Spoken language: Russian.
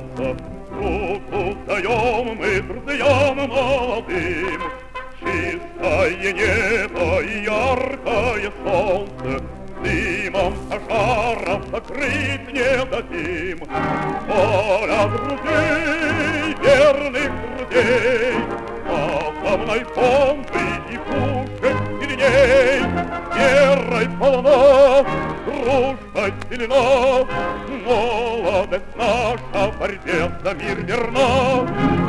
солнца. Руку даем мы друзьям молодым, чистое небо и яркое солнце, дымом пожаров закрыть не дадим. Воля друзей, верных друзей, атомной бомбы и пушек сильней, верой полна, дружба сильна, молодость наша в борьбе за мир верна.